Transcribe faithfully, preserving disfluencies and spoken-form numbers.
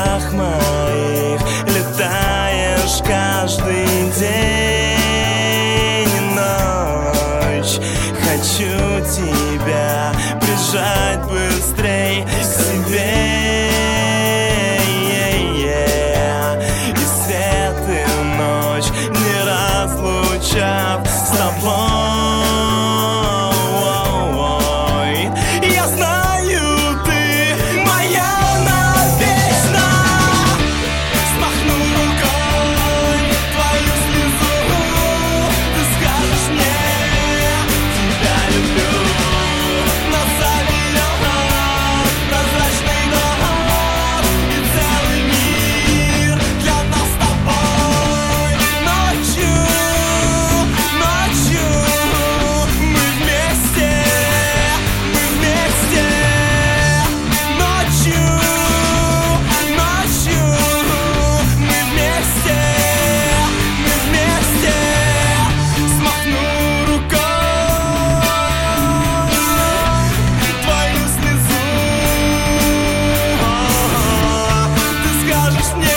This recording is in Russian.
снах моих летаешь каждый день и ночь. Хочу тебя прижать быстрей к себе. И свет, и ночь не разлучат с тобой. Я знаю, ты моя навечно. Смахну рукой твою слезу. Ты скажешь мне, тебя люблю. Назови лед, прозрачный дом, и целый мир для нас с тобой. Ночью, ночью мы вместе, мы вместе. Ночью, ночью мы вместе, мы вместе. Смахну рукой твою слезу. Ты скажешь мне,